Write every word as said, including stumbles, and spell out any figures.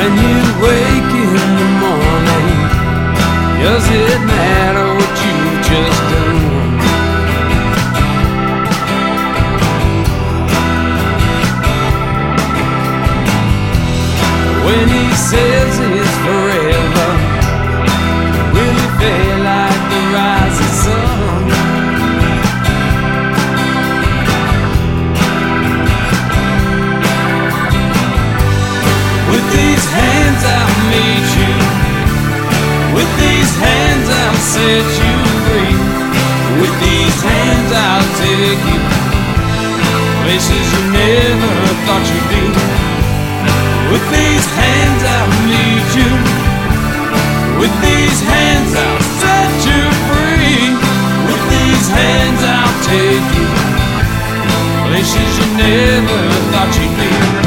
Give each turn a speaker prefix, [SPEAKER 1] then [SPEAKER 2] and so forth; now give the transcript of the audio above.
[SPEAKER 1] When you wake in the morning, does it matter what you've just done? When he says it's forever, will it feel like the rising sun? With these hands I'll meet you, with these hands I'll set you free, with these hands I'll take you places you never thought you'd be. With these hands I'll meet you, with these hands I'll set you free, with these hands I'll take you places you never thought you'd be.